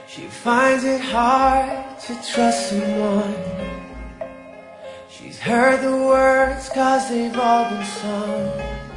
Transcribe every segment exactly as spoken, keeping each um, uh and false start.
She finds it hard to trust someone. She's heard the words cause they've all been sung.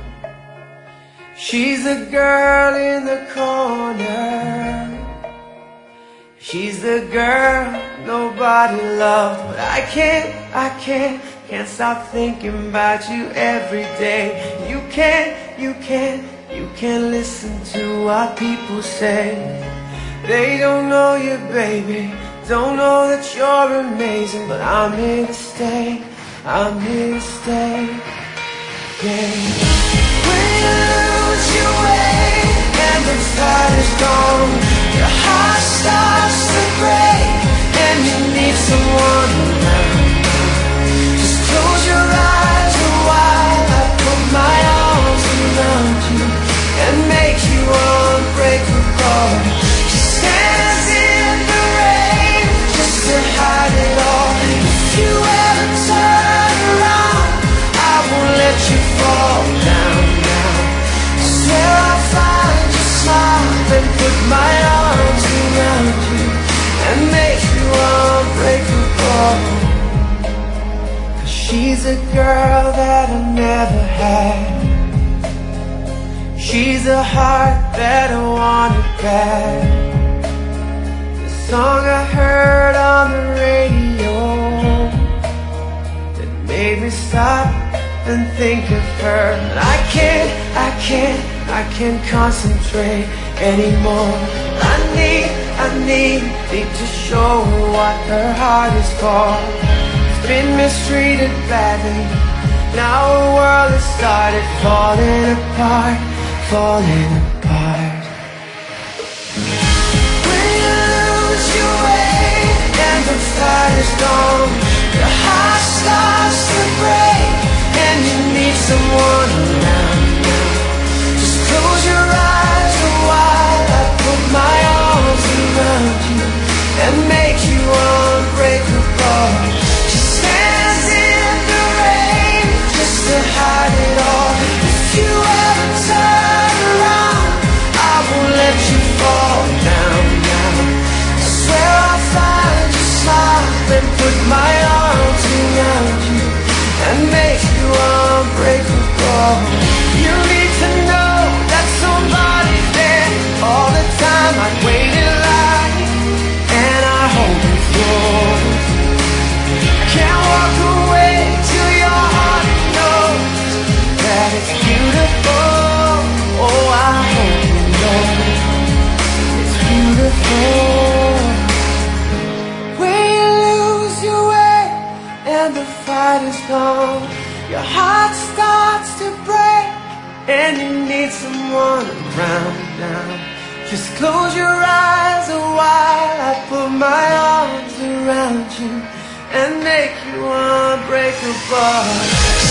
She's the girl in the corner. She's the girl nobody loved. But I can't, I can't, can't stop thinking about you every day. You can't, you can't, you can't listen to what people say. They don't know you, baby, don't know that you're amazing. But I'm here to stay, I'm here to stay, yeah. When you lose your way and the fight is gone, your heart starts to break and you need someone around. Just close your eyes a while, I put my arms around you and make you unbreakable. She stands in the rain just to hide it all. If you ever turn around, I won't let you fall down now. I swear I'll find your smile and put my arms around you and make you unbreakable. Cause she's a girl that I never had. She's a heart that I wanted back. The song I heard on the radio that made me stop and think of her. And I can't, I can't, I can't concentrate anymore. I need, I need, need to show her what her heart is for. It's been mistreated badly, now her world has started falling apart, falling apart. When you lose your way and the fight is gone, your heart starts to break and you need someone around now. Just close your eyes a while, I put my arms around you and make you unbreakable. She stands in the rain just to hide it all. If you ever turn around, I won't let you fall down now. I swear I'll find your smile and put my arms around you and make you unbreakable. You need to know that somebody's there all the time. I'd wait in line and I hope it's yours. I can't walk away till your heart knows that it's beautiful. Oh, I hope you know it's beautiful. When you lose your way and the fight is gone, your heart starts to break and you need someone around now. Just close your eyes a while, I put my arms around you and make you unbreakable.